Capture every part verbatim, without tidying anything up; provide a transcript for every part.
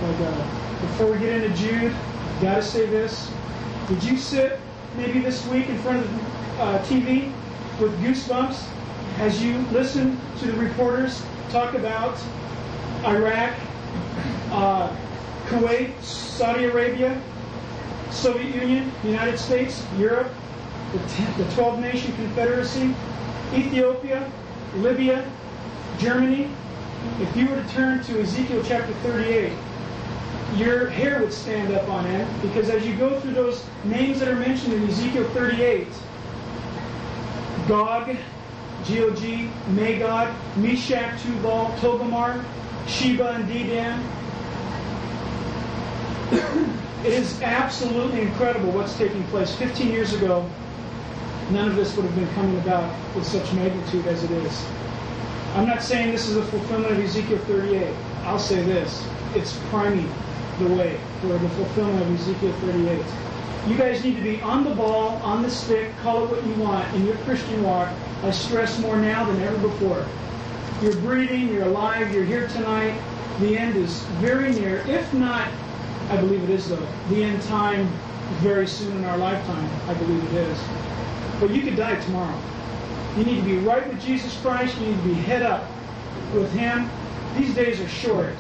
my God. Before we get into Jude, got to say this. Did you sit maybe this week in front of the uh, T V with goosebumps as you listen to the reporters talk about Iraq, uh, Kuwait, Saudi Arabia, Soviet Union, United States, Europe, the twelve-nation confederacy, Ethiopia, Libya, Germany? If you were to turn to Ezekiel chapter thirty-eight, your hair would stand up on end, because as you go through those names that are mentioned in Ezekiel thirty-eight, Gog, G O G, Magog, Meshach, Tubal, Togarmah, Sheba, and Dedan. It is absolutely incredible what's taking place. Fifteen years ago, none of this would have been coming about with such magnitude as it is. I'm not saying this is a fulfillment of Ezekiel thirty-eight. I'll say this. It's priming the way for the fulfillment of Ezekiel thirty-eight. You guys need to be on the ball, on the stick, call it what you want in your Christian walk. I stress more now than ever before. You're breathing, you're alive, you're here tonight. The end is very near. If not, I believe it is though, the end time very soon in our lifetime. I believe it is. But you could die tomorrow. You need to be right with Jesus Christ. You need to be head up with Him. These days are short.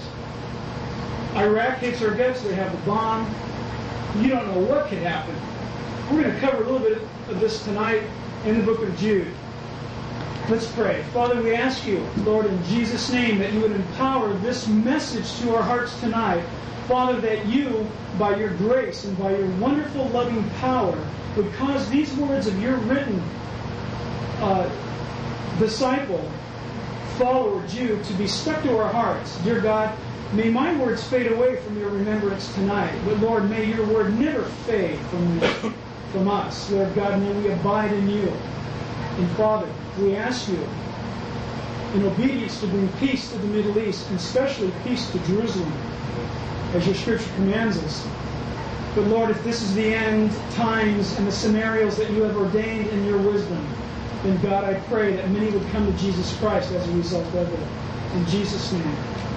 Iraq hates our guts. They have the bomb. You don't know what could happen. We're going to cover a little bit of this tonight in the book of Jude. Let's pray. Father, we ask you, Lord, in Jesus' name, that you would empower this message to our hearts tonight. Father, that you, by your grace and by your wonderful loving power, would cause these words of your written uh, disciple, follower, Jude, to be stuck to our hearts. Dear God, may my words fade away from your remembrance tonight. But Lord, may your word never fade from, from us. Lord God, may we abide in you. And Father, we ask you, in obedience, to bring peace to the Middle East, and especially peace to Jerusalem, as your Scripture commands us. But Lord, if this is the end times and the scenarios that you have ordained in your wisdom, then God, I pray that many would come to Jesus Christ as a result of it. In Jesus' name,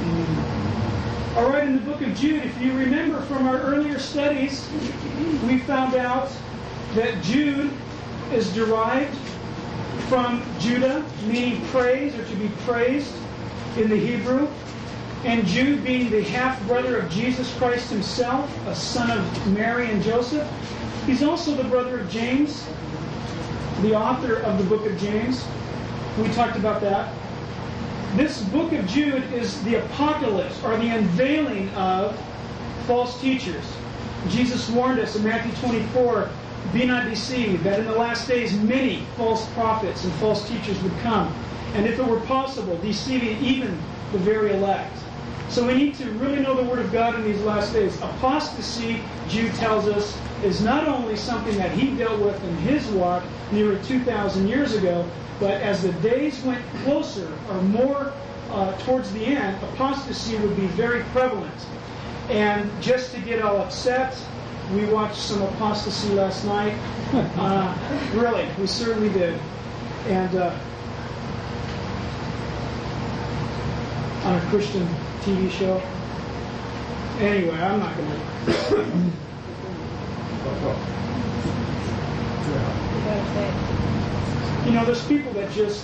amen. All right, in the book of Jude, if you remember from our earlier studies, we found out that Jude is derived from Judah, meaning praise or to be praised in the Hebrew. And Jude being the half-brother of Jesus Christ himself, a son of Mary and Joseph. He's also the brother of James, the author of the book of James. We talked about that. This book of Jude is the apocalypse, or the unveiling of false teachers. Jesus warned us in Matthew twenty-four, be not deceived, that in the last days many false prophets and false teachers would come. And if it were possible, deceiving even the very elect. So we need to really know the Word of God in these last days. Apostasy, Jude tells us, is not only something that he dealt with in his walk nearly two thousand years ago, but as the days went closer or more uh, towards the end, apostasy would be very prevalent. And just to get all upset, we watched some apostasy last night. Uh, really, we certainly did. And uh, on a Christian T V show. Anyway, I'm not going to... You know, there's people that just...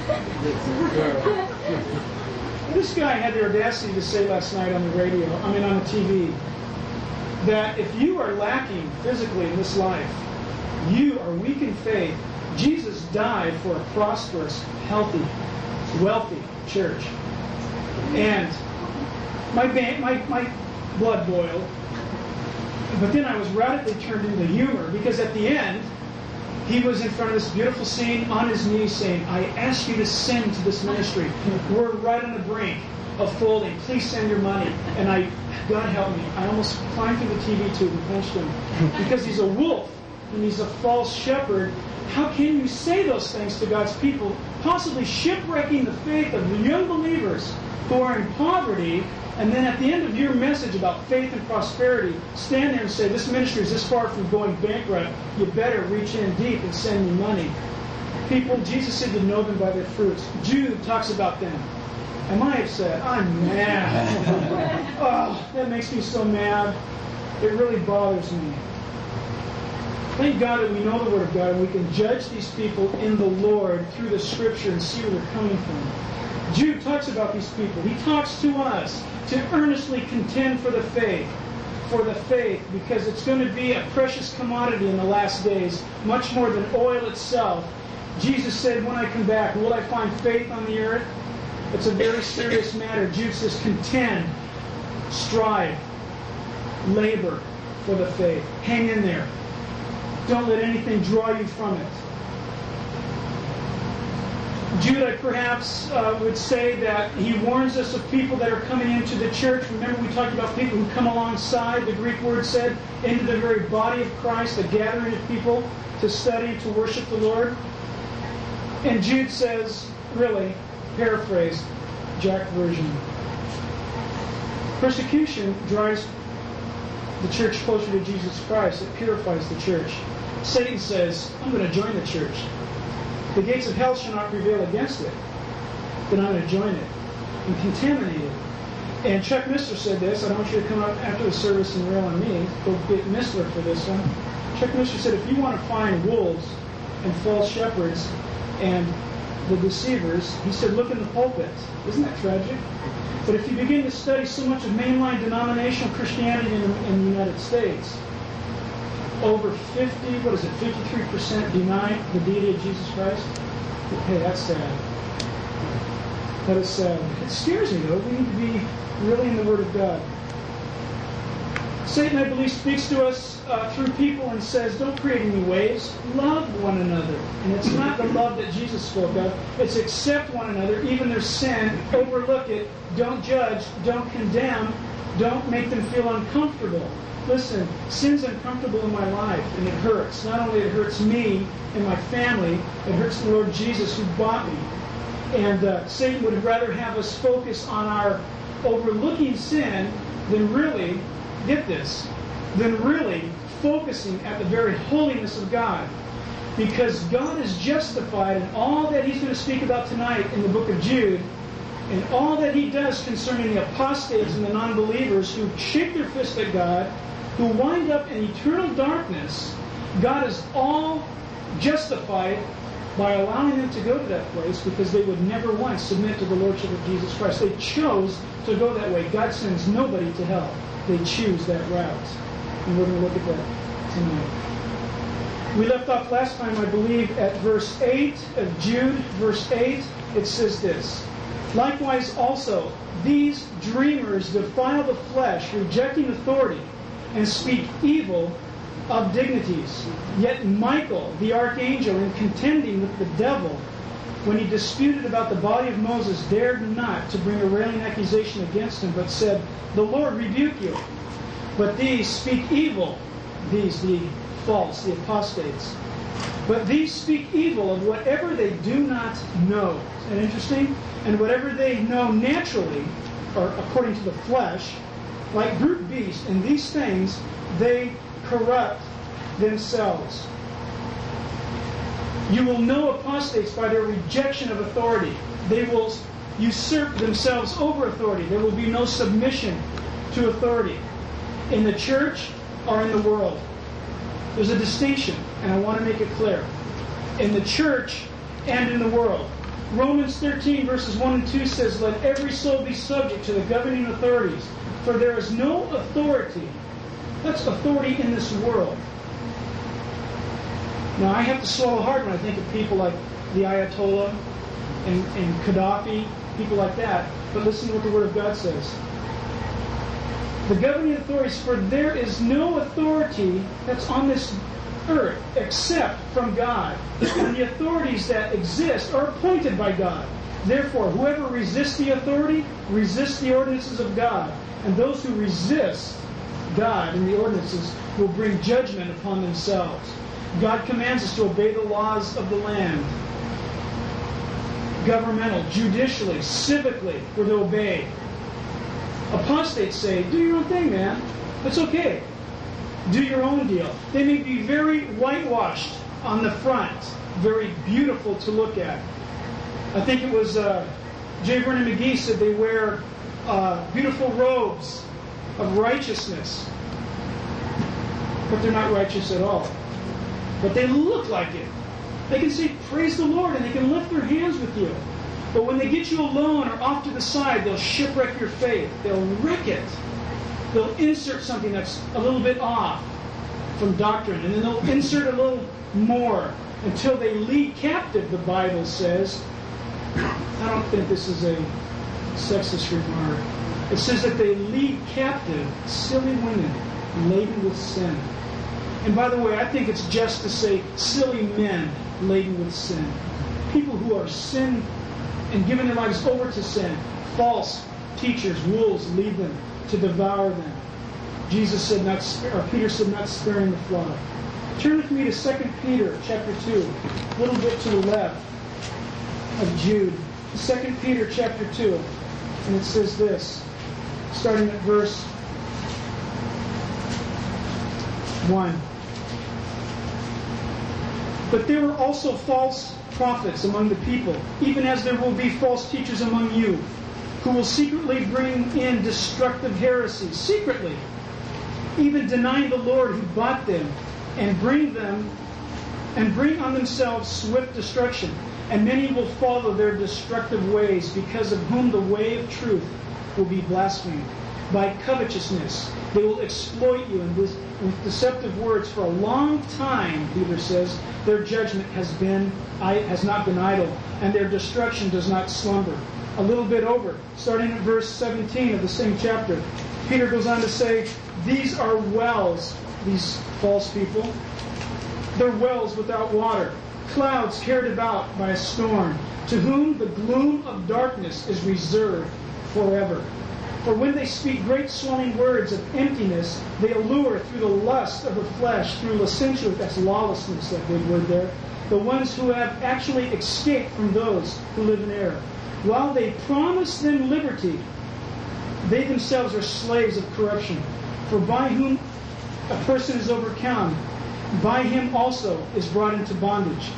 This guy had the audacity to say last night on the radio, I mean on the T V, that if you are lacking physically in this life, you are weak in faith, Jesus died for a prosperous, healthy, wealthy church. And my, my, my blood boiled, but then I was radically turned into humor, because at the end, he was in front of this beautiful scene on his knees saying, I ask you to send to this ministry. We're right on the brink of folding. Please send your money. And I, God help me, I almost climbed through the T V tube and punched him. Because he's a wolf and he's a false shepherd. How can you say those things to God's people, possibly shipwrecking the faith of the young believers who are in poverty, and then at the end of your message about faith and prosperity, stand there and say, this ministry is this far from going bankrupt, you better reach in deep and send me money. People, Jesus said to know them by their fruits. Jude talks about them. Am I upset? I'm mad. Oh, that makes me so mad. It really bothers me. Thank God that we know the Word of God and we can judge these people in the Lord through the Scripture and see where they're coming from. Jude talks about these people. He talks to us to earnestly contend for the faith. For the faith, because it's going to be a precious commodity in the last days, much more than oil itself. Jesus said, when I come back, will I find faith on the earth? It's a very serious matter. Jude says, contend, strive, labor for the faith. Hang in there. Don't let anything draw you from it. Jude, I perhaps uh, would say that he warns us of people that are coming into the church. Remember, we talked about people who come alongside, the Greek word said, into the very body of Christ, a gathering of people to study, to worship the Lord. And Jude says, really, paraphrase, Jack version, persecution drives the church closer to Jesus Christ. It purifies the church. Satan says, I'm going to join the church. The gates of hell shall not prevail against it. Then I'm going to join it and contaminate it. And Chuck Missler said this. I don't want you to come up after the service and rail on me. Go get Missler for this one. Chuck Missler said, if you want to find wolves and false shepherds and the deceivers, he said, look in the pulpit. Isn't that tragic? But if you begin to study so much of mainline denominational Christianity in, in the United States, over fifty, what is it, fifty-three percent deny the deity of Jesus Christ? Hey, that's sad. That is sad. It scares me, though. We need to be really in the Word of God. Satan, I believe, speaks to us uh, through people and says, don't create any waves. Love one another. And it's not the love that Jesus spoke of. It's accept one another, even their sin, overlook it, don't judge, don't condemn, don't make them feel uncomfortable. Listen, sin's uncomfortable in my life, and it hurts. Not only it hurts me and my family, it hurts the Lord Jesus who bought me. And uh, Satan would rather have us focus on our overlooking sin than really, get this, than really focusing at the very holiness of God. Because God is justified in all that He's going to speak about tonight in the book of Jude, and all that He does concerning the apostates and the non-believers who shake their fist at God, who wind up in eternal darkness. God is all justified by allowing them to go to that place because they would never once submit to the Lordship of Jesus Christ. They chose to go that way. God sends nobody to hell. They choose that route. And we're going to look at that tonight. We left off last time, I believe, at verse eight of Jude. Verse eight, it says this. Likewise also, these dreamers defile the flesh, rejecting authority, and speak evil of dignities. Yet Michael, the archangel, in contending with the devil, when he disputed about the body of Moses, dared not to bring a railing accusation against him, but said, the Lord rebuke you. But these speak evil, these, the false, the apostates. But these speak evil of whatever they do not know. Isn't that interesting? And whatever they know naturally, or according to the flesh, like brute beasts, and these things they corrupt themselves. You will know apostates by their rejection of authority. They will usurp themselves over authority. There will be no submission to authority in the church or in the world. There's a distinction, and I want to make it clear. In the church and in the world. Romans thirteen verses one and two says, let every soul be subject to the governing authorities, for there is no authority. That's authority in this world. Now, I have to swallow hard when I think of people like the Ayatollah and, and Gaddafi, people like that. But listen to what the Word of God says. The governing authorities, for there is no authority that's on this earth except from God. And the authorities that exist are appointed by God. Therefore, whoever resists the authority, resists the ordinances of God. And those who resist God and the ordinances will bring judgment upon themselves. God commands us to obey the laws of the land. Governmental, judicially, civically, we're to obey. Apostates say, do your own thing, man. It's okay. Do your own deal. They may be very whitewashed on the front, very beautiful to look at. I think it was uh, J. Vernon McGee said they wear uh, beautiful robes of righteousness. But they're not righteous at all. But they look like it. They can say, praise the Lord, and they can lift their hands with you. But when they get you alone or off to the side, they'll shipwreck your faith. They'll wreck it. They'll insert something that's a little bit off from doctrine, and then they'll insert a little more until they lead captive, the Bible says. I don't think this is a sexist remark. It says that they lead captive silly women laden with sin. And by the way, I think it's just to say silly men laden with sin. People who are sin and giving their lives over to sin. False teachers, wolves lead them to devour them. Jesus said, not spare, or Peter said, not sparing the flock. Turn with me to Second Peter chapter two, a little bit to the left of Jude. Second Peter chapter two, and it says this, starting at verse one. But there were also false prophets among the people, even as there will be false teachers among you, who will secretly bring in destructive heresies, secretly, even denying the Lord who bought them, and bring them and bring on themselves swift destruction. And many will follow their destructive ways, because of whom the way of truth will be blasphemed. By covetousness they will exploit you, and with, with deceptive words for a long time, Peter says, their judgment has been has not been idle, and their destruction does not slumber. A little bit over, starting at verse seventeen of the same chapter, Peter goes on to say, these are wells, these false people, they're wells without water, clouds carried about by a storm, to whom the gloom of darkness is reserved forever. For when they speak great swelling words of emptiness, they allure through the lust of the flesh, through licentiousness, that's lawlessness, that big word there, the ones who have actually escaped from those who live in error. While they promise them liberty, they themselves are slaves of corruption. For by whom a person is overcome, by him also is brought into bondage.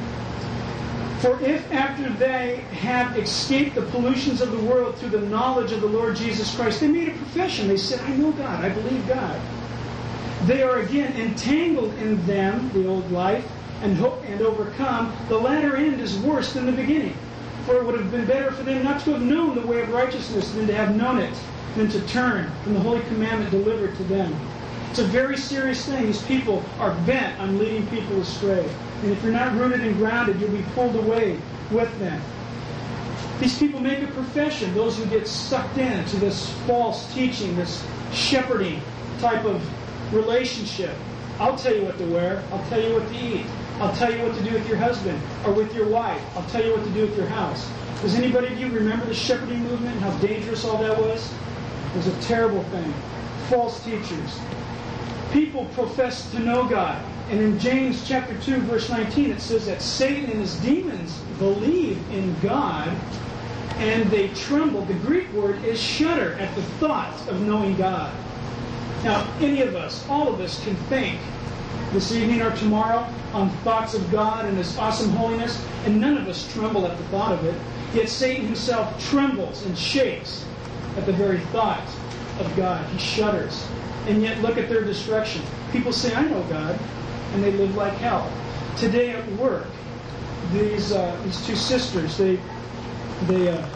For if after they have escaped the pollutions of the world through the knowledge of the Lord Jesus Christ, they made a profession, they said, I know God, I believe God, they are again entangled in them, the old life, and hope and overcome, the latter end is worse than the beginning. For it would have been better for them not to have known the way of righteousness than to have known it, than to turn from the holy commandment delivered to them. It's a very serious thing. These people are bent on leading people astray. And if you're not rooted and grounded, you'll be pulled away with them. These people make a profession, those who get sucked into this false teaching, this shepherding type of relationship. I'll tell you what to wear. I'll tell you what to eat. I'll tell you what to do with your husband or with your wife. I'll tell you what to do with your house. Does anybody of you remember the shepherding movement and how dangerous all that was? It was a terrible thing. False teachers. People profess to know God. And in James chapter two, verse nineteen, it says that Satan and his demons believe in God and they tremble. The Greek word is shudder at the thought of knowing God. Now, any of us, all of us can think this evening or tomorrow on thoughts of God and His awesome holiness, and none of us tremble at the thought of it. Yet Satan himself trembles and shakes at the very thought of God. He shudders. And yet look at their destruction. People say, I know God, and they live like hell. Today at work, these uh, these two sisters, they they uh,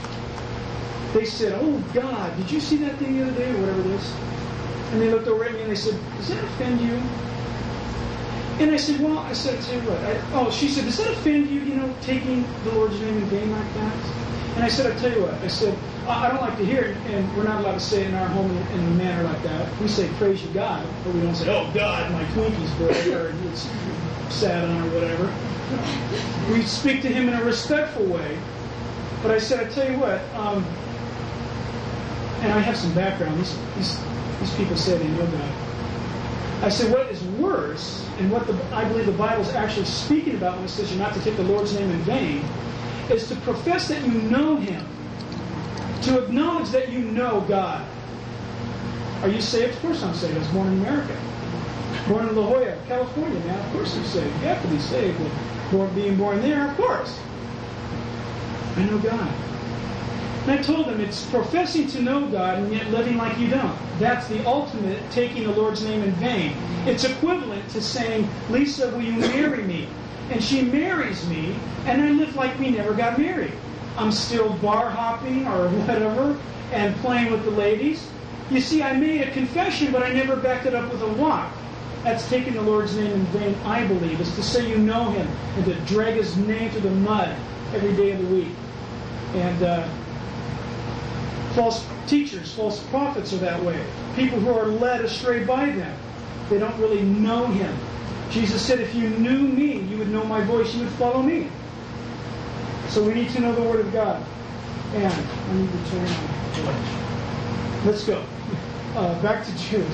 they said, oh God, did you see that thing the other day, or whatever it is? And they looked over at me and they said, does that offend you? And I said, well, I said, tell you what. I, oh, she said, does that offend you, you know, taking the Lord's name in vain like that? And I said, I tell you what. I said, I don't like to hear it, and we're not allowed to say it in our home in, in a manner like that. We say, praise you God, but we don't say, oh God, my Twinkies broke, or it's sad on, or whatever. We speak to Him in a respectful way. But I said, I tell you what, um, and I have some background. These, these, these people say they know God. I said, what is worse, and what the, I believe the Bible is actually speaking about when it says you're not to take the Lord's name in vain, is to profess that you know Him, to acknowledge that you know God. Are you saved? Of course I'm saved. I was born in America. Born in La Jolla, California, man. Of course I'm saved. You have to be saved. But born, being born there, of course. I know God. And I told them it's professing to know God and yet living like you don't. That's the ultimate taking the Lord's name in vain. It's equivalent to saying, Lisa, will you marry me? And she marries me, and I live like we never got married. I'm still bar hopping or whatever and playing with the ladies. You see, I made a confession, but I never backed it up with a walk. That's taking the Lord's name in vain, I believe, is to say you know Him and to drag His name through the mud every day of the week. And uh, false teachers, false prophets are that way. People who are led astray by them. They don't really know Him. Jesus said, if you knew me, you would know my voice, you would follow me. So we need to know the Word of God. And I need to turn on. Let's go. Uh, back to Jude.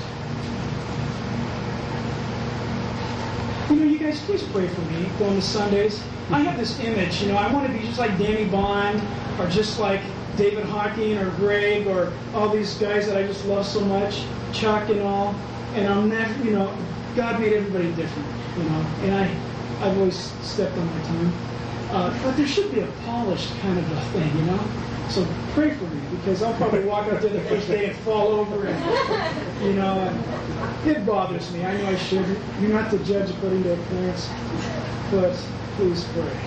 You know, you guys, please pray for me going to Sundays. I have this image, you know, I want to be just like Danny Bond or just like David Hawking or Greg or all these guys that I just love so much, Chuck and all. And I'm never, you know, God made everybody different, you know, and I, I've always stepped on my time. Uh, but there should be a polished kind of a thing, you know. So pray for me, because I'll probably walk out there the first day and fall over, and, you know, and it bothers me. I know I shouldn't. You're not the judge according to appearance, but please pray.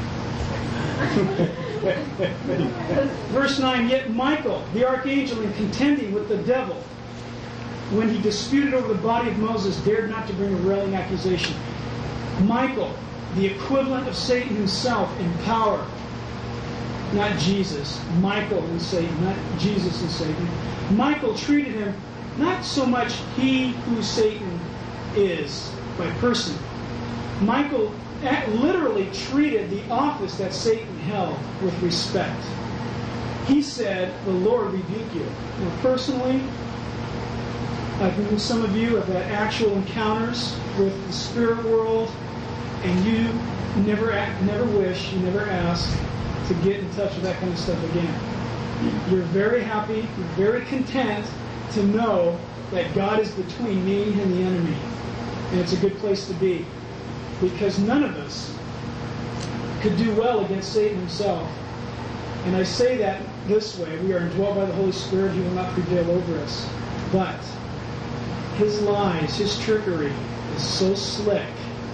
Verse nine, yet Michael, the archangel, in contending with the devil, when he disputed over the body of Moses, dared not to bring a railing accusation. Michael, the equivalent of Satan himself in power, not Jesus. Michael and Satan, not Jesus and Satan. Michael treated him not so much he who Satan is by person. Michael literally treated the office that Satan held with respect. He said, the Lord rebuke you. Now, personally, I've known some of you have had actual encounters with the spirit world, and you never never wish, you never ask to get in touch with that kind of stuff again. You're very happy, you're very content to know that God is between me and the enemy. And it's a good place to be, because none of us could do well against Satan himself. And I say that this way, we are indwelt by the Holy Spirit, He will not prevail over us. But his lies, his trickery is so slick.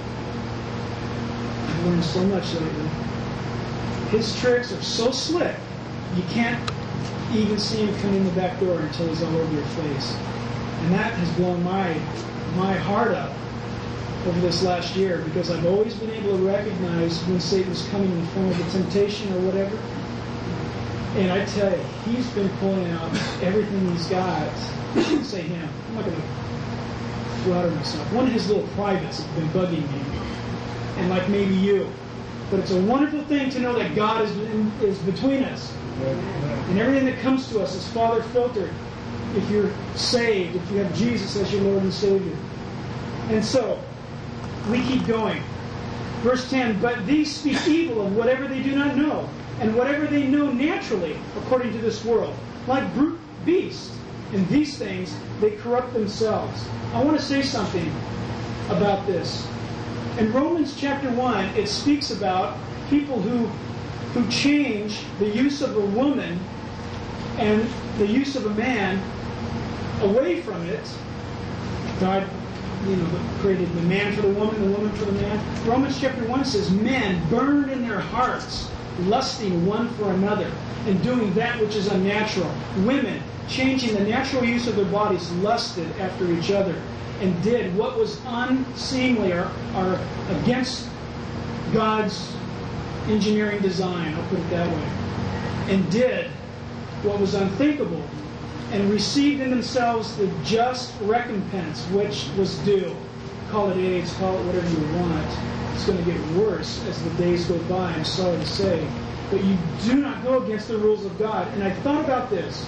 I've learned so much lately. His tricks are so slick, you can't even see him come in the back door until he's all over your face. And that has blown my my heart up over this last year, because I've always been able to recognize when Satan's coming in the form of a temptation or whatever. And I tell you, he's been pulling out everything he's got. I shouldn't say him. I'm not going to flatter myself. One of his little privates have been bugging me. And like maybe you. But it's a wonderful thing to know that God is, in, is between us. And everything that comes to us is Father filtered. If you're saved, if you have Jesus as your Lord and Savior. And so, we keep going. Verse ten, but these speak evil of whatever they do not know, and whatever they know naturally, according to this world, like brute beasts. In these things, they corrupt themselves. I want to say something about this. In Romans chapter one, it speaks about people who, who change the use of a woman and the use of a man away from it. God, you know, created the man for the woman, the woman for the man. Romans chapter one says, men burn in their hearts, lusting one for another, and doing that which is unnatural. Women, changing the natural use of their bodies, lusted after each other, and did what was unseemly or, or against God's engineering design, I'll put it that way, and did what was unthinkable, and received in themselves the just recompense which was due. Call it AIDS, call it whatever you want. It's going to get worse as the days go by, I'm sorry to say. But you do not go against the rules of God. And I thought about this.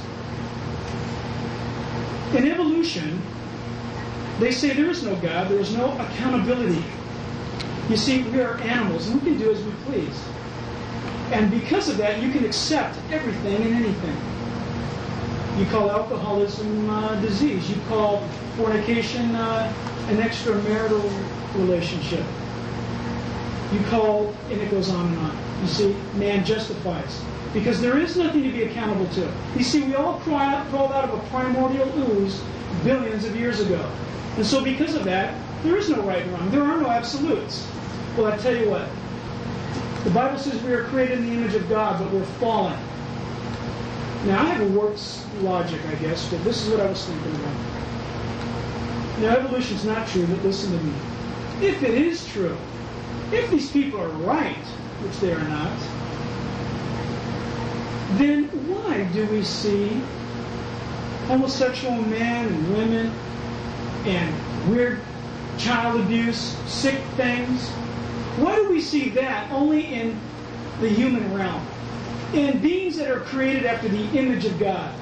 In evolution, they say there is no God, there is no accountability. You see, we are animals, and we can do as we please. And because of that, you can accept everything and anything. You call alcoholism uh, disease. You call fornication uh, an extramarital relationship. You call, and it goes on and on. You see, man justifies. Because there is nothing to be accountable to. You see, we all crawled out of a primordial ooze billions of years ago. And so because of that, there is no right and wrong. There are no absolutes. Well, I tell you what. The Bible says we are created in the image of God, but we're fallen. Now, I have a works logic, I guess, but this is what I was thinking about. Now, evolution is not true, but listen to me. If it is true, if these people are right, which they are not, then why do we see homosexual men and women and weird child abuse, sick things? Why do we see that only in the human realm? In beings that are created after the image of God.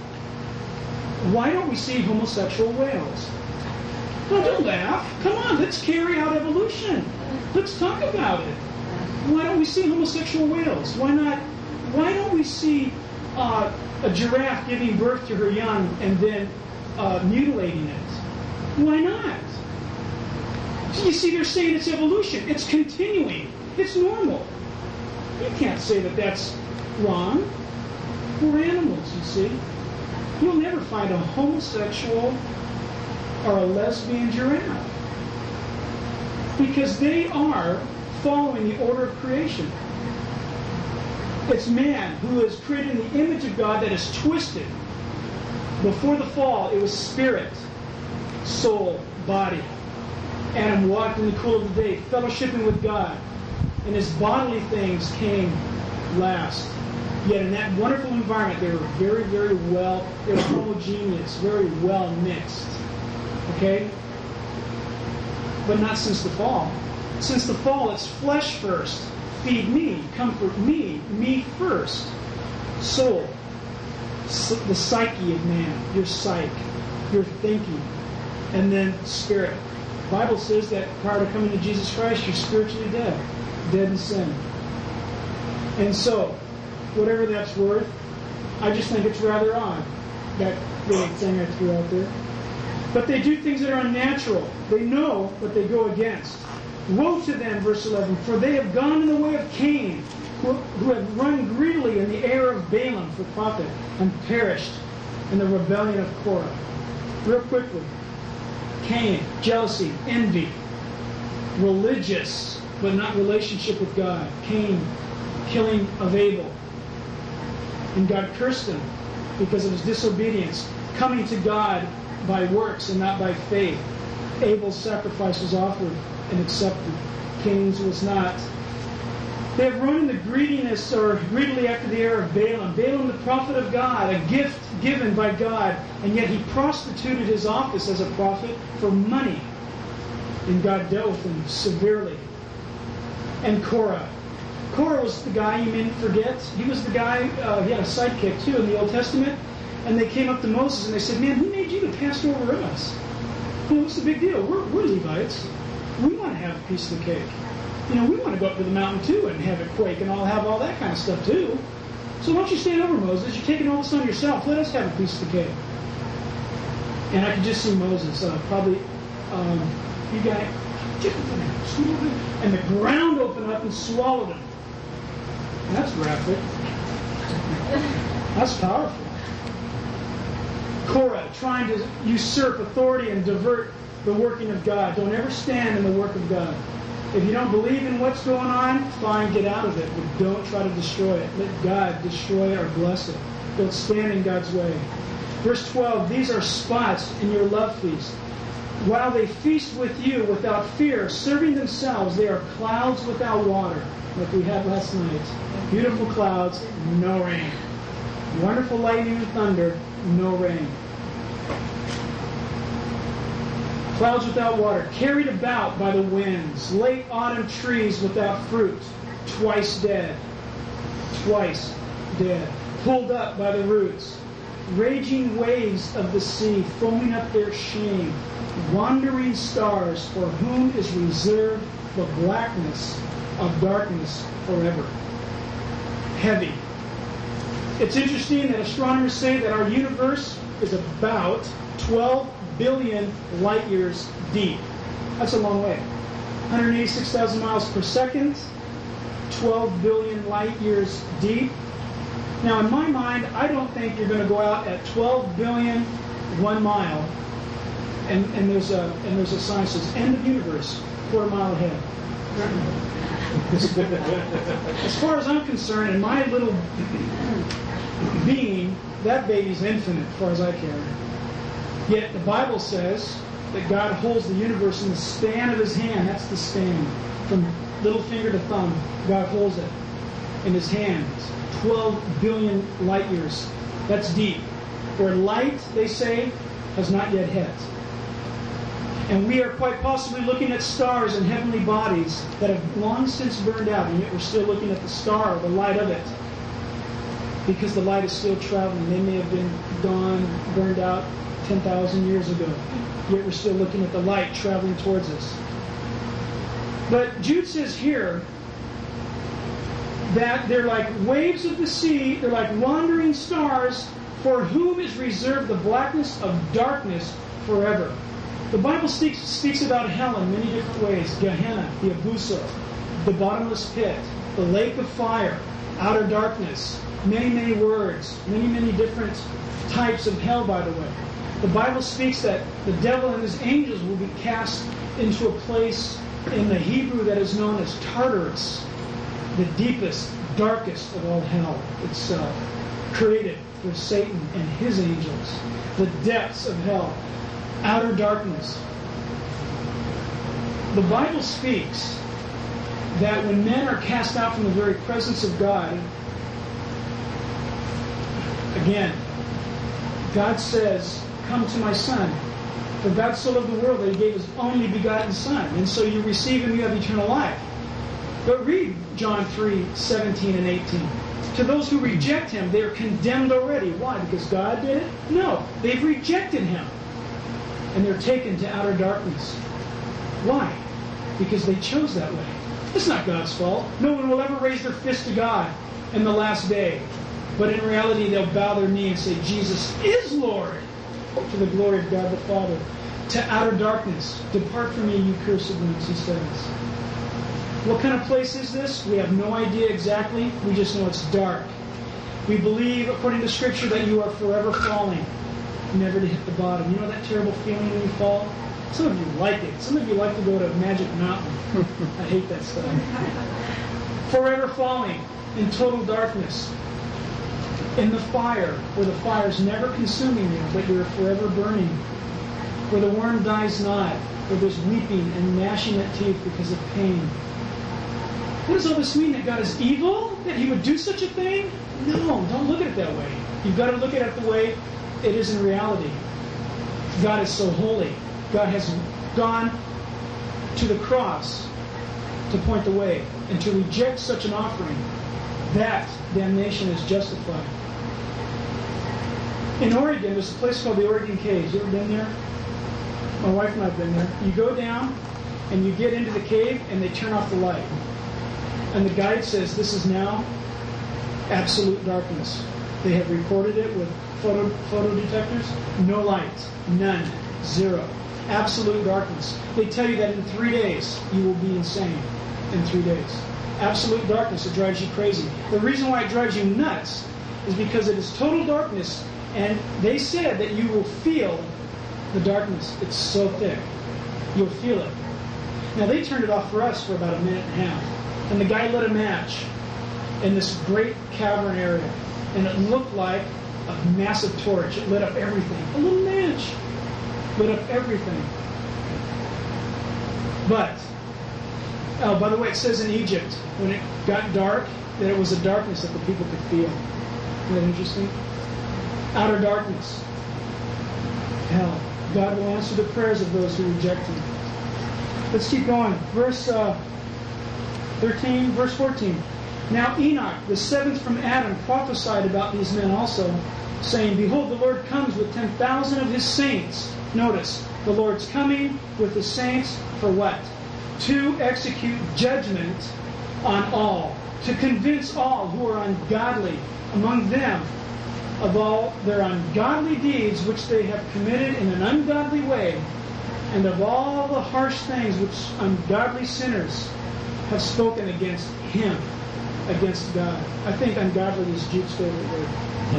Why don't we see homosexual whales? No, don't laugh. Come on, let's carry out evolution. Let's talk about it. Why don't we see homosexual whales? Why not? Why don't we see uh, a giraffe giving birth to her young and then uh, mutilating it? Why not? You see, they're saying it's evolution. It's continuing. It's normal. You can't say that that's wrong. We're animals, you see. You'll never find a homosexual or a lesbian giraffe. Because they are following the order of creation. It's man who is created in the image of God that is twisted. Before the fall, it was spirit, soul, body. Adam walked in the cool of the day, fellowshipping with God. And his bodily things came last. Yet in that wonderful environment, they were very, very well, they were homogeneous, very well mixed. Okay? But not since the fall. Since the fall, it's flesh first. Feed me, comfort me, me first. Soul, the psyche of man, your psyche, your thinking. And then spirit. The Bible says that prior to coming to Jesus Christ, you're spiritually dead. Dead in sin. And so, whatever that's worth, I just think it's rather odd, that little thing I threw out there. But they do things that are unnatural. They know, but they go against. Woe to them, verse eleven, for they have gone in the way of Cain, who, who have run greedily in the error of Balaam for profit, and perished in the rebellion of Korah. Real quickly. Cain, jealousy, envy, religious, but not relationship with God. Cain, killing of Abel. And God cursed him because of his disobedience, coming to God by works and not by faith. Abel's sacrifice was offered and accepted. Cain's was not. They have run in the greediness or greedily after the error of Balaam. Balaam, the prophet of God, a gift given by God, and yet he prostituted his office as a prophet for money. And God dealt with him severely. And Korah. Korah was the guy you may forget. He was the guy, uh, he had a sidekick too in the Old Testament. And they came up to Moses and they said, man, who made you to pastor over us? Well, what's the big deal? We're, we're Levites. We want to have a piece of the cake. You know, we want to go up to the mountain too and have it quake and all have all that kind of stuff too. So why don't you stand over, Moses? You're taking all this on yourself. Let us have a piece of the cake. And I could just see Moses uh, probably, um, you got it, and the ground opened up and swallowed him. That's graphic. That's powerful. Korah trying to usurp authority and divert the working of God. Don't ever stand in the work of God. If you don't believe in what's going on, fine, get out of it. But don't try to destroy it. Let God destroy or bless it. Don't stand in God's way. Verse twelve, these are spots in your love feast. While they feast with you without fear, serving themselves, they are clouds without water, like we had last night. Beautiful clouds, no rain. Wonderful lightning and thunder, no rain. Clouds without water, carried about by the winds, late autumn trees without fruit, twice dead, twice dead, pulled up by the roots, raging waves of the sea, foaming up their shame, wandering stars for whom is reserved the blackness of darkness forever. Heavy. It's interesting that astronomers say that our universe is about twelve billion light years deep. That's a long way. one hundred eighty-six thousand miles per second, twelve billion light years deep. Now, in my mind, I don't think you're going to go out at twelve billion, one mile, and, and there's a and there's a sign that says end of universe, quarter mile ahead. As far as I'm concerned, in my little being, that baby's infinite as far as I care. Yet the Bible says that God holds the universe in the span of His hand. That's the span. From little finger to thumb, God holds it in His hands. twelve billion light years. That's deep. Where light, they say, has not yet hit. And we are quite possibly looking at stars and heavenly bodies that have long since burned out, and yet we're still looking at the star, the light of it. Because the light is still traveling. They may have been gone, burned out ten thousand years ago. Yet we're still looking at the light traveling towards us. But Jude says here that they're like waves of the sea, they're like wandering stars, for whom is reserved the blackness of darkness forever. The Bible speaks, speaks about hell in many different ways. Gehenna, the Abuso, the bottomless pit, the lake of fire, outer darkness, many, many words, many, many different types of hell, by the way. The Bible speaks that the devil and his angels will be cast into a place in the Hebrew that is known as Tartarus, the deepest, darkest of all hell itself, created for Satan and his angels, the depths of hell, outer darkness. The Bible speaks that when men are cast out from the very presence of God, again, God says, come to my Son. For God so loved the world that He gave His only begotten Son. And so you receive Him, you have eternal life. But read John three, seventeen and eighteen. To those who reject Him, they are condemned already. Why? Because God did it? No. They've rejected Him. And they're taken to outer darkness. Why? Because they chose that way. It's not God's fault. No one will ever raise their fist to God in the last day. But in reality, they'll bow their knee and say, Jesus is Lord, to the glory of God the Father. To outer darkness. Depart from me, you cursed ones, He says. What kind of place is this? We have no idea exactly. We just know it's dark. We believe, according to Scripture, that you are forever falling, never to hit the bottom. You know that terrible feeling when you fall? Some of you like it. Some of you like to go to Magic Mountain. I hate that stuff. Forever falling in total darkness. In the fire, where the fire is never consuming you, but you're forever burning. Where the worm dies not. Where there's weeping and gnashing of teeth because of pain. What does all this mean? That God is evil? That He would do such a thing? No, don't look at it that way. You've got to look at it the way it is in reality. God is so holy. God has gone to the cross to point the way. And to reject such an offering, that damnation is justified. In Oregon, there's a place called the Oregon Caves. You ever been there? My wife and I have been there. You go down and you get into the cave and they turn off the light. And the guide says this is now absolute darkness. They have recorded it with photo, photo detectors. No light. None. Zero. Absolute darkness. They tell you that in three days you will be insane. In three days. Absolute darkness. It drives you crazy. The reason why it drives you nuts is because it is total darkness, and they said that you will feel the darkness. It's so thick. You'll feel it. Now they turned it off for us for about a minute and a half. And the guy lit a match in this great cavern area. And it looked like a massive torch. It lit up everything. A little match lit up everything. But, oh, by the way, it says in Egypt, when it got dark, that it was a darkness that the people could feel. Isn't that interesting? Outer darkness. Hell. God will answer the prayers of those who reject Him. Let's keep going. Verse uh, thirteen, verse fourteen. Now Enoch, the seventh from Adam, prophesied about these men also, saying, Behold, the Lord comes with ten thousand of His saints. Notice, the Lord's coming with the saints for what? To execute judgment on all. To convince all who are ungodly among them of all their ungodly deeds which they have committed in an ungodly way, and of all the harsh things which ungodly sinners have spoken against Him. against God. I think ungodly is Jude's favorite word.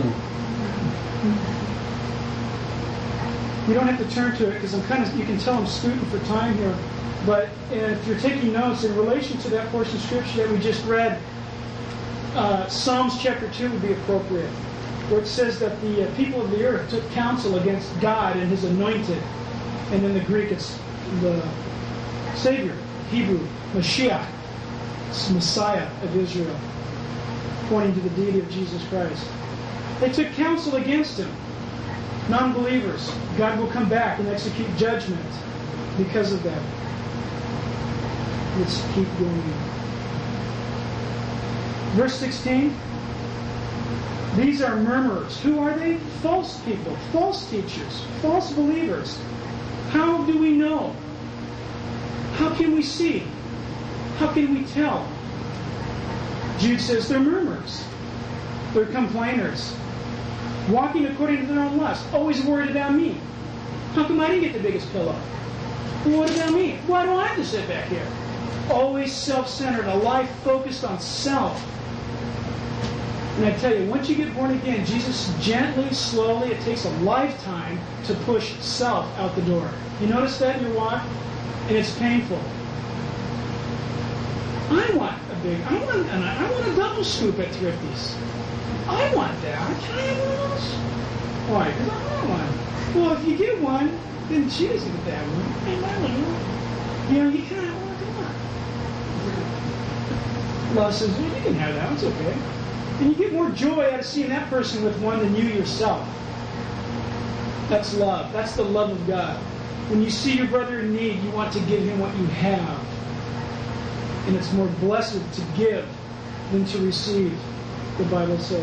You don't have to turn to it because I'm kind of, you can tell I'm scooting for time here. But if you're taking notes in relation to that portion of Scripture that we just read, uh, Psalms chapter two would be appropriate, where it says that the uh, people of the earth took counsel against God and His anointed. And in the Greek, it's the Savior, Hebrew, Mashiach, it's Messiah of Israel, pointing to the deity of Jesus Christ. They took counsel against Him. Non-believers, God will come back and execute judgment because of that. Let's keep going. Verse sixteen. These are murmurers. Who are they? False people, false teachers, false believers. How do we know? How can we see? How can we tell? Jude says they're murmurers. They're complainers. Walking according to their own lust. Always worried about me. How come I didn't get the biggest pillow? Well, what about me? Why do I have to sit back here? Always self-centered. A life focused on self. And I tell you, once you get born again, Jesus gently, slowly, it takes a lifetime to push self out the door. You notice that in your walk? And it's painful. I want a big, I want, an, I want a double scoop at Thrifty's. I want that. Can I have one of those? Why? Because I want one. Well, if you get one, then she doesn't get that one. Hey, my one. You know, you kind of want to. Love says, well, you can have that. It's okay. And you get more joy out of seeing that person with one than you yourself. That's love. That's the love of God. When you see your brother in need, you want to give him what you have. And it's more blessed to give than to receive, the Bible says.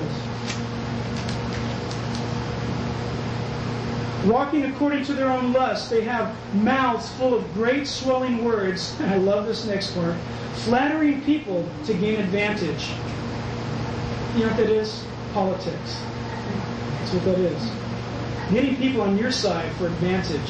Walking according to their own lust, they have mouths full of great swelling words. I love this next part. Flattering people to gain advantage. You know what that is? Politics. That's what that is. Getting people on your side for advantage.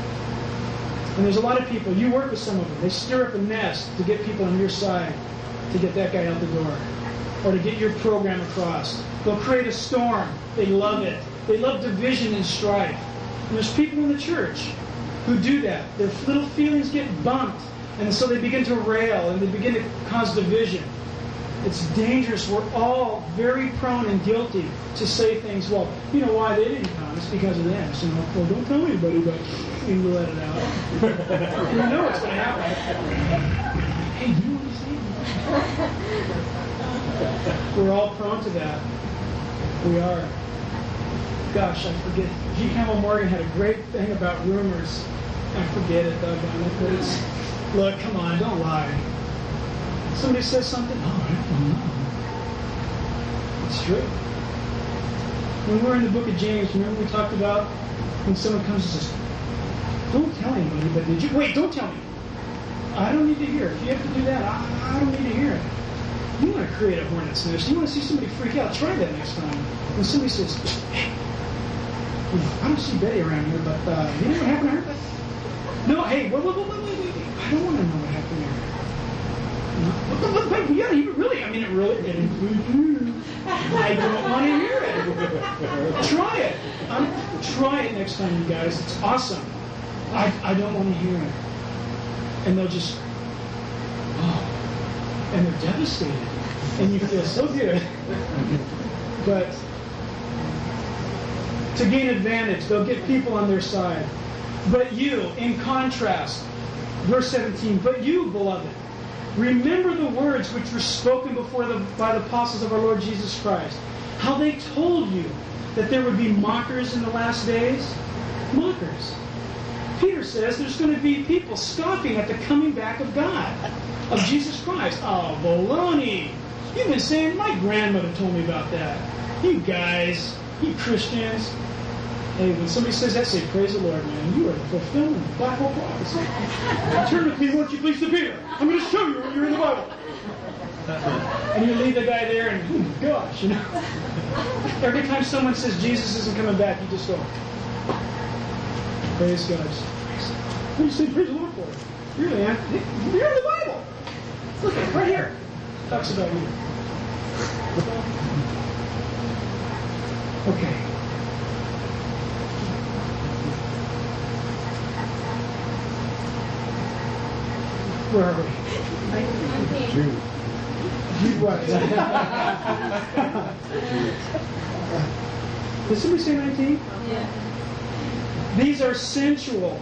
And there's a lot of people, you work with some of them, they stir up a nest to get people on your side, to get that guy out the door, or to get your program across. They'll create a storm. They love it. They love division and strife. And there's people in the church who do that. Their little feelings get bumped, and so they begin to rail, and they begin to cause division. It's dangerous. We're all very prone and guilty to say things, well, you know why they didn't come? It's because of them. So, well, don't tell anybody, but you can let it out. You know what's going to happen. Hey, you know what he's saying? We're all prone to that. We are. Gosh, I forget. G. Campbell Morgan had a great thing about rumors. I forget it, doggone it, but it's, look, come on, don't lie. Somebody says something, oh, I don't know. It's true. When we're in the book of James, remember we talked about when someone comes and says, don't tell anybody, but did you? Wait, don't tell me. I don't need to hear it. If you have to do that, I, I don't need to hear it. You want to create a hornet's nest. You want to see somebody freak out. Try that next time. When somebody says, hey, I don't see Betty around here, but uh, you know what happened to her? No, hey, wait, wait, wait, wait, wait, wait. I don't want to know what happened to her. But, but, but, but yeah, you really, I mean, it really, it includes you. I don't want to hear it. Try it. Um, try it next time, you guys. It's awesome. I, I don't want to hear it. And they'll just, oh, and they're devastated. And you feel so good. But to gain advantage, they'll get people on their side. But you, in contrast, verse seventeen, but you, beloved, remember the words which were spoken before the, by the apostles of our Lord Jesus Christ. How they told you that there would be mockers in the last days. Mockers. Peter says there's going to be people scoffing at the coming back of God, of Jesus Christ. Oh, baloney. You've been saying, my grandmother told me about that. You guys, you Christians. Hey, when somebody says that, say, praise the Lord, man. You are the fulfillment of Bible prophecy. Turn with me, won't you please, to Peter. I'm going to show you what you're in the Bible. And you leave the guy there, and oh my gosh, you know. Every time someone says Jesus isn't coming back, you just go, praise God. What do you say praise the Lord for? Really, man? You're in the Bible. Look at it right here. It talks about you. Okay. Where are we? Jude. Jude what? Did somebody say nineteen? Yeah. These are sensual,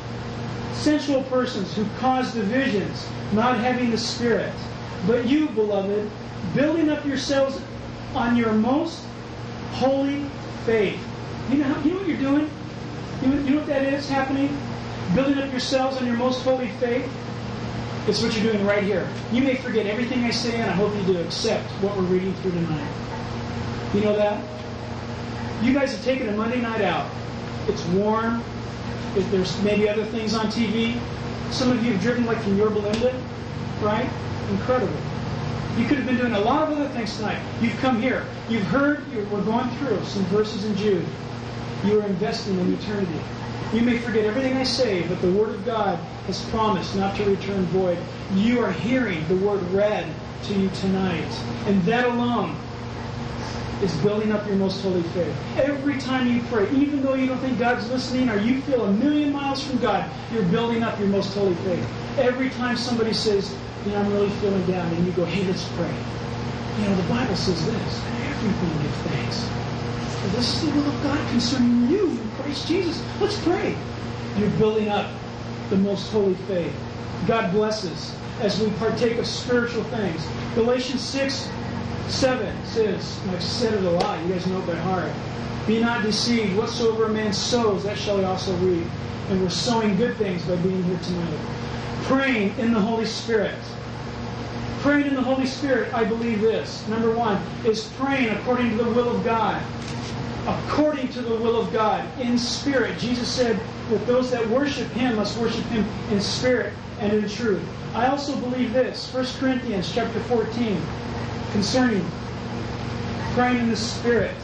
sensual persons who cause divisions, not having the Spirit. But you, beloved, building up yourselves on your most holy faith. You know, you know what you're doing? You know, you know what that is happening? Building up yourselves on your most holy faith. It's what you're doing right here. You may forget everything I say, and I hope you do, except what we're reading through tonight. You know that? You guys have taken a Monday night out. It's warm. If there's maybe other things on T V. Some of you have driven like from Yorba Linda, right? Incredible. You could have been doing a lot of other things tonight. You've come here. You've heard, you're, we're going through some verses in Jude. You are investing in eternity. You may forget everything I say, but the Word of God has promised not to return void. You are hearing the Word read to you tonight. And that alone is building up your most holy faith. Every time you pray, even though you don't think God's listening or you feel a million miles from God, you're building up your most holy faith. Every time somebody says, you know, I'm really feeling down, and you go, hey, let's pray. You know, the Bible says this, everything give thanks. For this is the will of God concerning you in Christ Jesus. Let's pray. You're building up the most holy faith. God bless us as we partake of spiritual things. Galatians six, seven says, and I've said it a lot, you guys know it by heart. Be not deceived, whatsoever a man sows, that shall he also reap. And we're sowing good things by being here tonight. Praying in the Holy Spirit. Praying in the Holy Spirit, I believe this. Number one, is praying according to the will of God. According to the will of God, in spirit. Jesus said that those that worship Him must worship Him in spirit and in truth. I also believe this. First Corinthians chapter fourteen, concerning praying in the Spirit.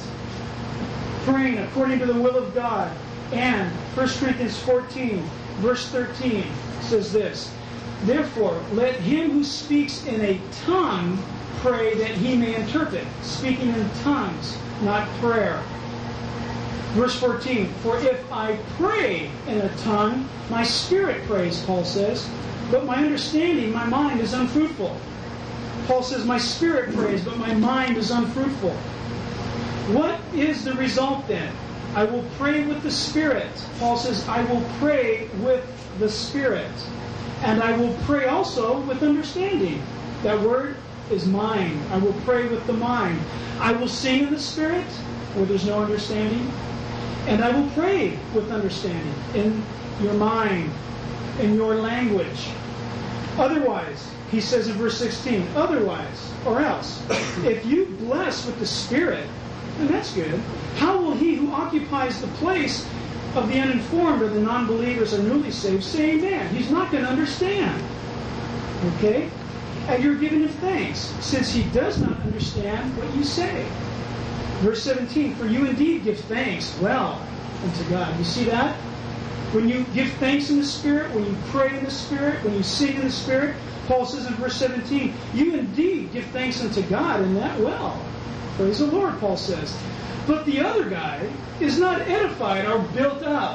Praying according to the will of God. And First Corinthians fourteen, verse thirteen says this. Therefore, let him who speaks in a tongue pray that he may interpret. Speaking in tongues, not prayer. Verse fourteen, for if I pray in a tongue, my spirit prays, Paul says, but my understanding, my mind is unfruitful. Paul says, my spirit prays, but my mind is unfruitful. What is the result then? I will pray with the Spirit. Paul says, I will pray with the Spirit. And I will pray also with understanding. That word is mind. I will pray with the mind. I will sing in the Spirit where there's no understanding. And I will pray with understanding in your mind, in your language. Otherwise, he says in verse sixteen, otherwise, or else, if you bless with the Spirit, then that's good. How will he who occupies the place of the uninformed or the non-believers or newly saved say amen? He's not going to understand. Okay? And you're giving him thanks, since he does not understand what you say. Verse seventeen, for you indeed give thanks well unto God. You see that? When you give thanks in the Spirit, when you pray in the Spirit, when you sing in the Spirit, Paul says in verse seventeen, you indeed give thanks unto God, and that well. Praise the Lord, Paul says. But the other guy is not edified or built up.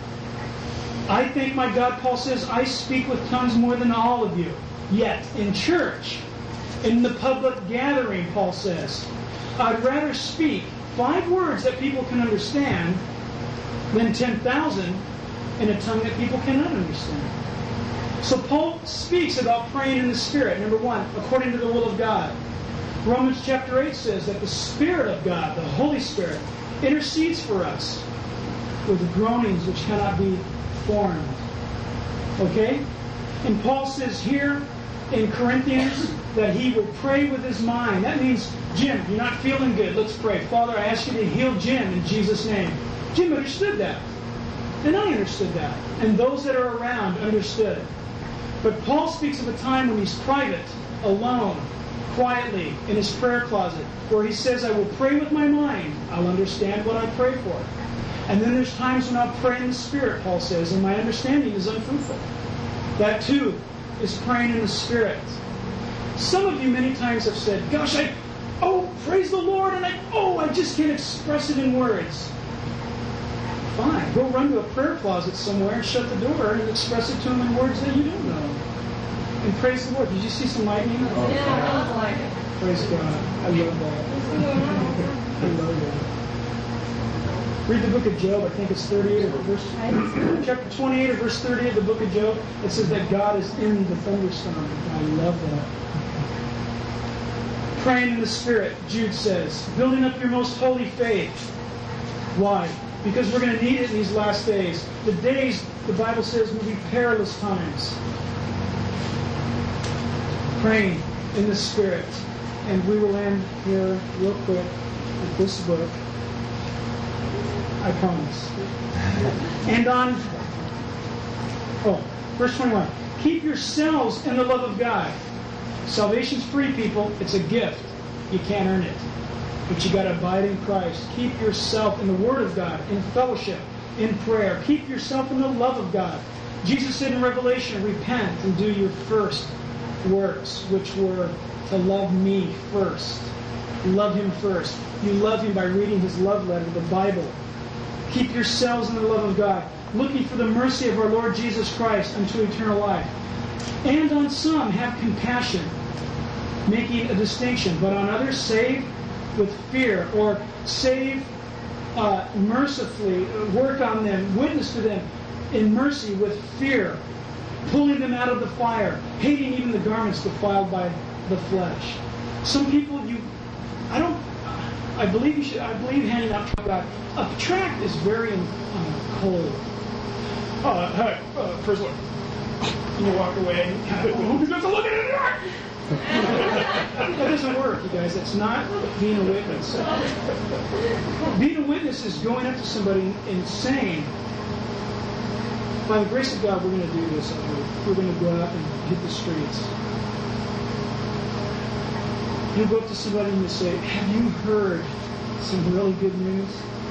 I thank my God, Paul says, I speak with tongues more than all of you. Yet, in church, in the public gathering, Paul says, I'd rather speak five words that people can understand than ten thousand in a tongue that people cannot understand. So Paul speaks about praying in the Spirit. Number one, according to the will of God. Romans chapter eight says that the Spirit of God, the Holy Spirit, intercedes for us with groanings which cannot be formed. Okay? And Paul says here in Corinthians that he will pray with his mind. That means, Jim, you're not feeling good. Let's pray. Father, I ask you to heal Jim in Jesus' name. Jim understood that. And I understood that. And those that are around understood. But Paul speaks of a time when he's private, alone, quietly, in his prayer closet, where he says, I will pray with my mind. I'll understand what I pray for. And then there's times when I'll pray in the Spirit, Paul says, and my understanding is unfruitful. That too is praying in the Spirit. Some of you many times have said, gosh, I, oh, praise the Lord, and I, oh, I just can't express it in words. Fine. Go run to a prayer closet somewhere and shut the door and express it to Him in words that you don't know. And praise the Lord. Did you see some lightning? Oh, yeah, I was like, Praise God. I love that. I love that. Read the book of Job. I think it's thirty-eight or verse chapter twenty-eight or verse thirty of the book of Job. It says that God is in the thunderstorm. I love that. Praying in the Spirit, Jude says, building up your most holy faith. Why? Because we're going to need it in these last days. The days, the Bible says, will be perilous times. Praying in the Spirit. And we will end here real quick with this book. I promise. And on, oh, verse twenty-one. Keep yourselves in the love of God. Salvation's free, people. It's a gift. You can't earn it. But you got to abide in Christ. Keep yourself in the Word of God, in fellowship, in prayer. Keep yourself in the love of God. Jesus said in Revelation, repent and do your first works, which were to love me first. Love Him first. You love Him by reading His love letter, the Bible. Keep yourselves in the love of God, looking for the mercy of our Lord Jesus Christ unto eternal life. And on some have compassion, making a distinction, but on others save with fear, or save uh, mercifully, work on them, witness to them in mercy with fear, pulling them out of the fire, hating even the garments defiled by the flesh. Some people, you, I don't, I believe you should, I believe handing out tract. A tract is very um, cold. Uh, hey, uh, praise the Lord. And you walk away and kind of, who doesn't look at it? That doesn't work, you guys. It's not being a witness. Being a witness is going up to somebody and saying, by the grace of God, we're going to do this. We're going to go out and hit the streets. You go up to somebody and you say, have you heard some really good news?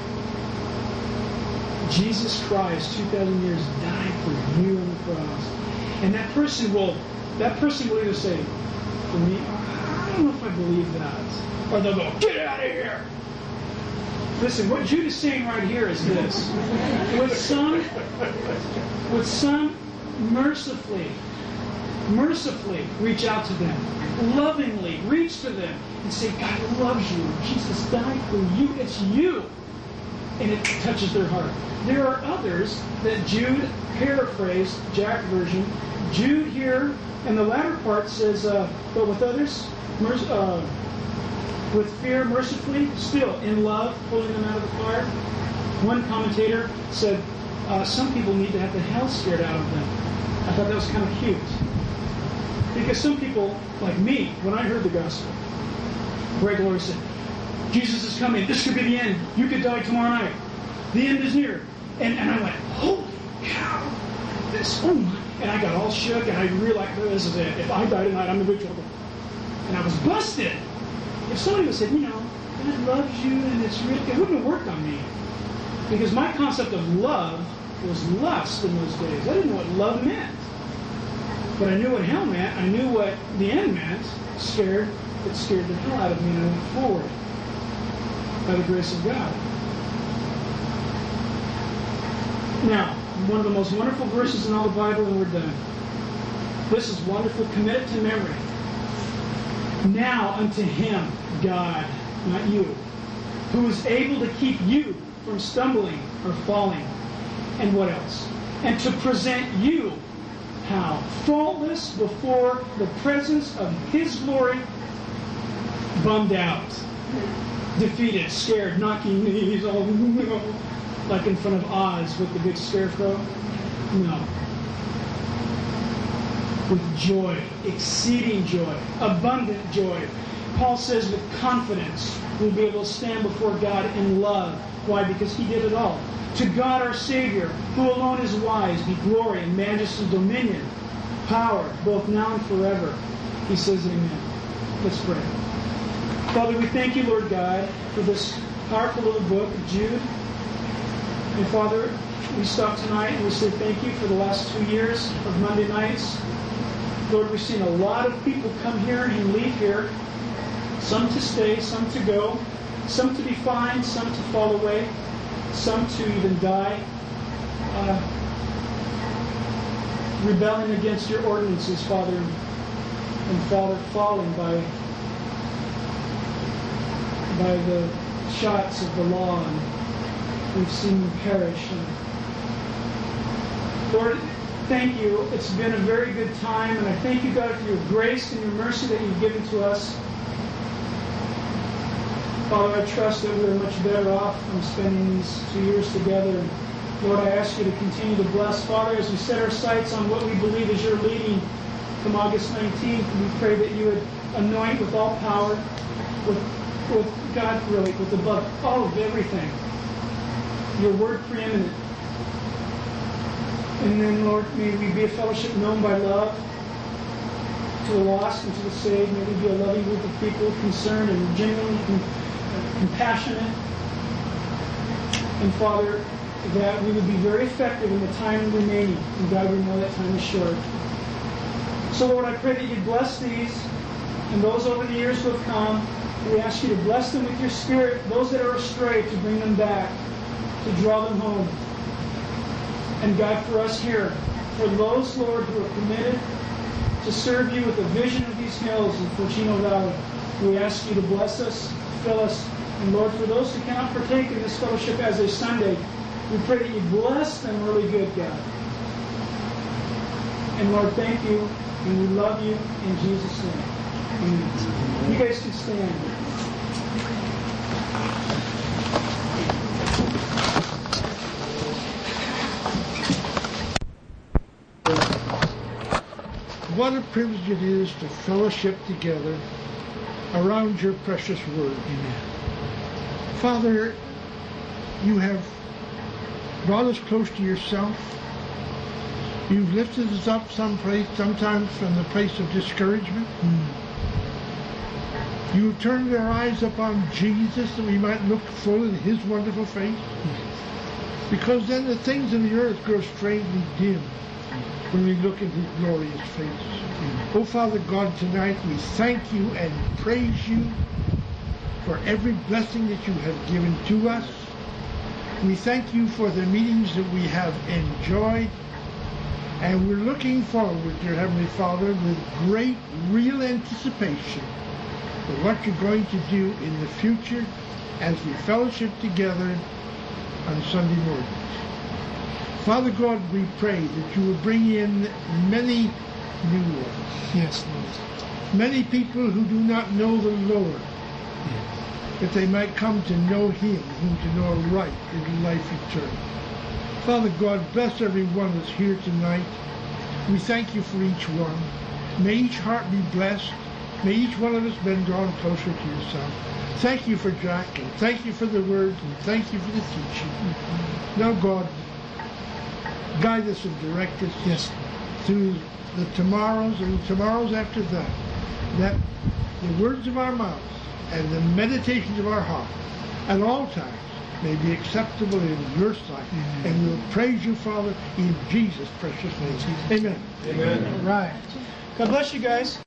Jesus Christ, two thousand years, died for you on the cross. And that person will, that person will either say, for me, I don't know if I believe that. Or they'll go, get out of here. Listen, what Jude is saying right here is this. With some, with some mercifully, mercifully reach out to them. Lovingly reach to them and say, God loves you. Jesus died for you. It's you. And it touches their heart. There are others that Jude paraphrased, Jack version. Jude here in the latter part says, uh, but with others, merc- uh, with fear, mercifully, still in love, pulling them out of the fire. One commentator said, uh, some people need to have the hell scared out of them. I thought that was kind of cute. Because some people, like me, when I heard the gospel, Greg Laurie said, Jesus is coming. This could be the end. You could die tomorrow night. The end is near. And, and I went, holy cow. This, oh my. And I got all shook, and I realized, this is it. If I die tonight, I'm in big trouble. And I was busted. If somebody would have said, you know, God loves you, and it's real, it wouldn't have worked on me. Because my concept of love was lust in those days. I didn't know what love meant. But I knew what hell meant. I knew what the end meant. Scared. It scared the hell out of me, and I went forward by the grace of God. Now, one of the most wonderful verses in all the Bible, and we're done. This is wonderful. Commit it to memory. Now unto Him, God, not you, who is able to keep you from stumbling or falling. And what else? And to present you, how? Faultless before the presence of His glory, bummed out, defeated, scared, knocking knees, oh no, like in front of Oz with the big scarecrow. No. With joy, exceeding joy, abundant joy. Paul says with confidence we'll be able to stand before God in love. Why? Because He did it all. To God our Savior, who alone is wise, be glory and majesty, dominion, power, both now and forever. He says amen. Let's pray. Father, we thank you, Lord God, for this powerful little book of Jude. And Father, we stop tonight and we say thank you for the last two years of Monday nights. Lord, we've seen a lot of people come here and leave here Some to stay, some to go, some to be fined, some to fall away, some to even die, uh, rebelling against your ordinances, Father, and Father, falling by by the shots of the law, and we've seen them perish. And Lord, thank you. It's been a very good time, and I thank you, God, for your grace and your mercy that you've given to us. Father, I trust that we're much better off from spending these two years together. And Lord, I ask you to continue to bless. Father, as we set our sights on what we believe is your leading from August nineteenth, we pray that you would anoint with all power, with, with God, really, with above all of everything, your word preeminent. And then, Lord, may we be a fellowship known by love to the lost and to the saved. May we be a loving group of people, concerned and genuinely com- compassionate. And Father, that we would be very effective in the time remaining. And God, we know that time is short. So, Lord, I pray that you bless these and those over the years who have come. We ask you to bless them with your Spirit, those that are astray, to bring them back, to draw them home. And God, for us here, for those, Lord, who are committed to serve you with the vision of these hills in Fortino Valley, we ask you to bless us, fill us. And Lord, for those who cannot partake in this fellowship as a Sunday, we pray that you bless them really good, God. And Lord, thank you, and we love you in Jesus' name. Amen. You guys can stand. What a privilege it is to fellowship together around your precious word. Amen. Father, you have brought us close to yourself. You've lifted us up some place, sometimes from the place of discouragement. Mm. You turned our eyes upon Jesus that we might look full in his wonderful face. Mm. Because then the things of the earth grow strangely dim when we look at his glorious face. Mm. Oh, Father God, tonight we thank you and praise you for every blessing that you have given to us. We thank you for the meetings that we have enjoyed. And we're looking forward, dear Heavenly Father, with great, real anticipation for what you're going to do in the future as we fellowship together on Sunday mornings. Father God, we pray that you will bring in many new ones. Yes, Lord. Many people who do not know the Lord, yes, that they might come to know him, whom to know right is life eternal. Father God, bless everyone that's here tonight. We thank you for each one. May each heart be blessed. May each one of us be drawn closer to yourself. Thank you for Jack, and thank you for the words, and thank you for the teaching. Mm-hmm. Now, God, guide us and direct us, yes, through the tomorrows and the tomorrows after that, that the words of our mouths and the meditations of our heart at all times may be acceptable in your sight. Mm-hmm. And we'll praise you, Father, in Jesus' precious name. Amen. Amen. All right. God bless you guys.